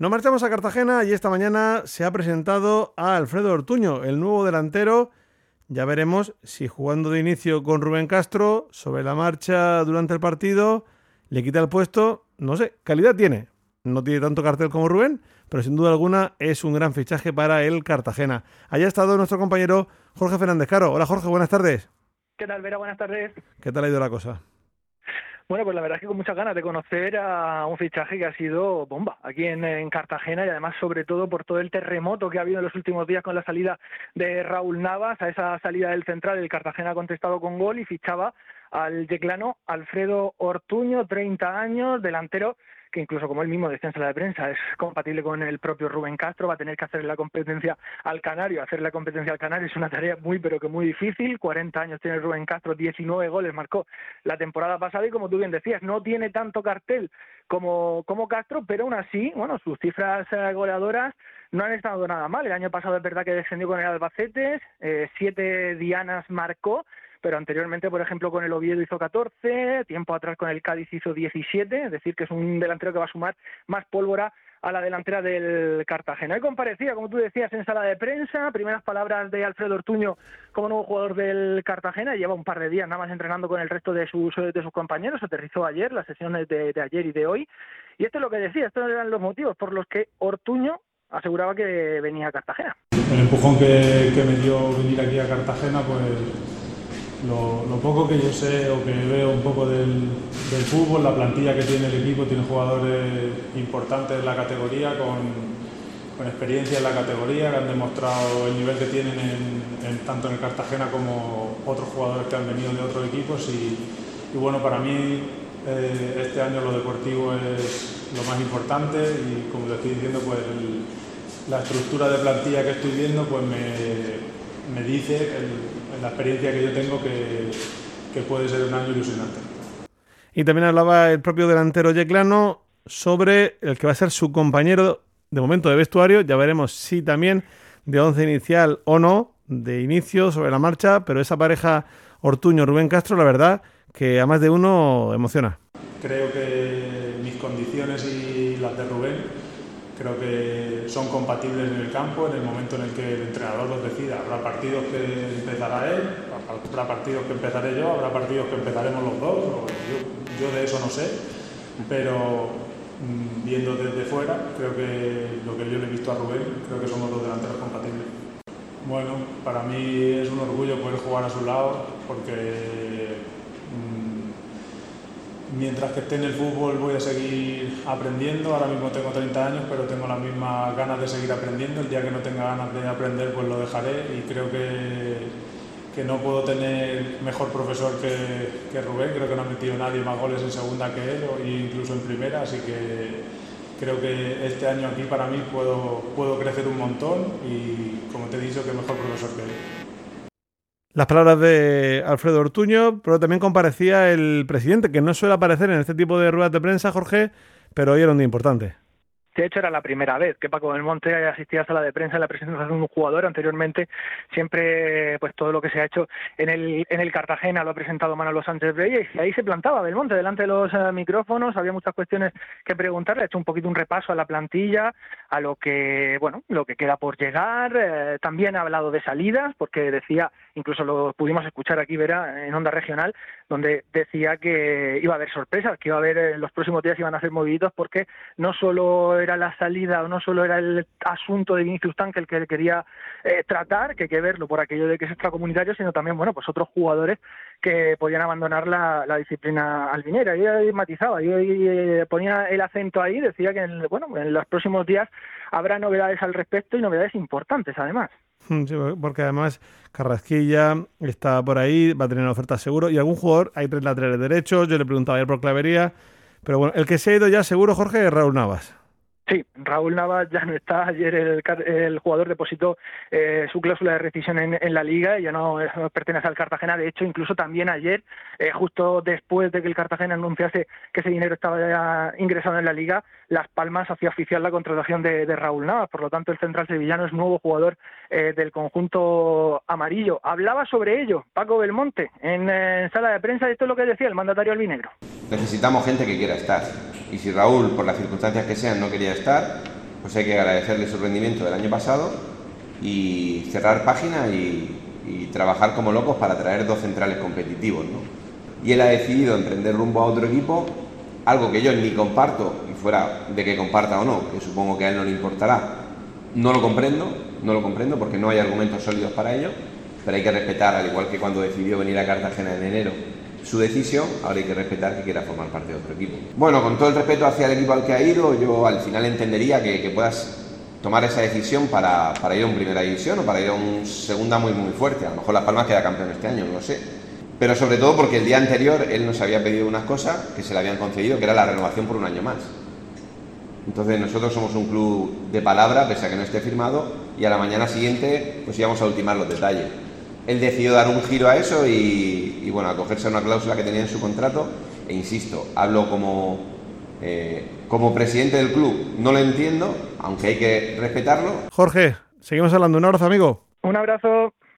Nos marchamos a Cartagena y esta mañana se ha presentado a Alfredo Ortuño, el nuevo delantero. Ya veremos si jugando de inicio con Rubén Castro, sobre la marcha durante el partido, le quita el puesto. No sé, calidad tiene. No tiene tanto cartel como Rubén, pero sin duda alguna es un gran fichaje para el Cartagena. Allá ha estado nuestro compañero Jorge Fernández Caro. Hola Jorge, buenas tardes. ¿Qué tal, Vera? Buenas tardes. ¿Qué tal ha ido la cosa? Bueno, pues la verdad es que con muchas ganas de conocer a un fichaje que ha sido bomba aquí en Cartagena, y además sobre todo por todo el terremoto que ha habido en los últimos días con la salida de Raúl Navas. A esa salida del central, el Cartagena ha contestado con gol y fichaba al yeclano Alfredo Ortuño, 30 años, delantero que incluso, como él mismo decía en sala de prensa, es compatible con el propio Rubén Castro. Va a tener que hacer la competencia al Canario. Hacer la competencia al Canario es una tarea muy, pero que muy difícil. 40 años tiene Rubén Castro, 19 goles marcó la temporada pasada y, como tú bien decías, no tiene tanto cartel como Castro, pero aún así, bueno, sus cifras goleadoras no han estado nada mal. El año pasado es verdad que descendió con el Albacete, 7 dianas marcó, pero anteriormente, por ejemplo, con el Oviedo hizo 14, tiempo atrás con el Cádiz hizo 17, es decir, que es un delantero que va a sumar más pólvora a la delantera del Cartagena. Él comparecía, como tú decías, en sala de prensa. Primeras palabras de Alfredo Ortuño como nuevo jugador del Cartagena. Lleva un par de días nada más entrenando con el resto de sus compañeros. Aterrizó ayer, las sesiones de ayer y de hoy. Y esto es lo que decía, estos eran los motivos por los que Ortuño aseguraba que venía a Cartagena. El empujón que me dio venir aquí a Cartagena, pues lo poco que yo sé o que veo un poco del fútbol, la plantilla que tiene el equipo, tiene jugadores importantes en la categoría, con experiencia en la categoría, que han demostrado el nivel que tienen tanto en el Cartagena como otros jugadores que han venido de otros equipos. Y bueno, para mí este año lo deportivo es lo más importante, y como te estoy diciendo, pues la estructura de plantilla que estoy viendo pues me dice la experiencia que yo tengo que puede ser un año ilusionante. Y también hablaba el propio delantero yeclano sobre el que va a ser su compañero de momento de vestuario. Ya veremos si también de once inicial o no, de inicio sobre la marcha, pero esa pareja Ortuño-Rubén Castro, la verdad que a más de uno emociona. Creo que mis condiciones y las de Rubén creo que son compatibles en el campo en el momento en el que el entrenador los decida. Habrá partidos que empezará él, habrá partidos que empezaré yo, habrá partidos que empezaremos los dos. Yo de eso no sé, pero viendo desde fuera, creo que lo que yo le he visto a Rubén, creo que somos dos delanteros compatibles. Bueno, para mí es un orgullo poder jugar a su lado, porque mientras que esté en el fútbol voy a seguir aprendiendo. Ahora mismo tengo 30 años, pero tengo las mismas ganas de seguir aprendiendo. El día que no tenga ganas de aprender, pues lo dejaré, y creo que no puedo tener mejor profesor que Rubén. Creo que no ha metido nadie más goles en segunda que él, o incluso en primera, así que creo que este año aquí para mí puedo crecer un montón, y como te he dicho, que mejor profesor que él. Las palabras de Alfredo Ortuño, pero también comparecía el presidente, que no suele aparecer en este tipo de ruedas de prensa, Jorge, pero hoy era un día importante. De hecho, era la primera vez que Paco Belmonte asistía a sala de prensa en la presentación de un jugador. Anteriormente, siempre, pues todo lo que se ha hecho en el Cartagena lo ha presentado Manolo Sánchez Reyes, y ahí se plantaba Belmonte delante de los micrófonos. Había muchas cuestiones que preguntarle. Ha hecho un poquito un repaso a la plantilla, a lo que queda por llegar. También ha hablado de salidas, porque decía, incluso lo pudimos escuchar aquí, Vera, en Onda Regional, donde decía que iba a haber sorpresas, que iba a haber en los próximos días, iban a ser moviditos, porque no solo era la salida o no solo era el asunto de Vinicius Tanque el que quería tratar, que hay que verlo por aquello de que es extracomunitario, sino también, bueno, pues otros jugadores que podían abandonar la disciplina albinera. Y ahí matizaba, y ponía el acento ahí, decía que en los próximos días habrá novedades al respecto, y novedades importantes además. Sí, porque además Carrasquilla está por ahí, va a tener ofertas seguro, y algún jugador, hay 3 laterales derechos. Yo le preguntaba ayer por Clavería, pero bueno, el que se ha ido ya seguro, Jorge, es Raúl Navas. Sí, Raúl Navas ya no está. Ayer el jugador depositó su cláusula de rescisión en la Liga, y ya no pertenece al Cartagena. De hecho, incluso también ayer, justo después de que el Cartagena anunciase que ese dinero estaba ya ingresado en la Liga, Las Palmas hacía oficial la contratación de Raúl Navas. Por lo tanto, el central sevillano es nuevo jugador del conjunto amarillo. Hablaba sobre ello Paco Belmonte en sala de prensa, y esto es lo que decía el mandatario albinegro. Necesitamos gente que quiera estar, y si Raúl, por las circunstancias que sean, no quería estar, pues hay que agradecerle su rendimiento del año pasado y cerrar página y trabajar como locos para traer 2 centrales competitivos, ¿no? Y él ha decidido emprender rumbo a otro equipo, algo que yo ni comparto, y fuera de que comparta o no, que supongo que a él no le importará, no lo comprendo porque no hay argumentos sólidos para ello, pero hay que respetar, al igual que cuando decidió venir a Cartagena en enero, su decisión. Ahora hay que respetar que quiera formar parte de otro equipo. Bueno, con todo el respeto hacia el equipo al que ha ido, yo al final entendería que puedas tomar esa decisión para ir a un primera división o para ir a un segunda muy fuerte. A lo mejor Las Palmas queda campeón este año, no lo sé. Pero sobre todo porque el día anterior él nos había pedido unas cosas que se le habían concedido, que era la renovación por un año más. Entonces nosotros somos un club de palabra, pese a que no esté firmado, y a la mañana siguiente pues íbamos a ultimar los detalles. Él decidió dar un giro a eso y bueno, acogerse a una cláusula que tenía en su contrato, e insisto, hablo como presidente del club, no lo entiendo, aunque hay que respetarlo. Jorge, seguimos hablando. Un abrazo, amigo. Un abrazo.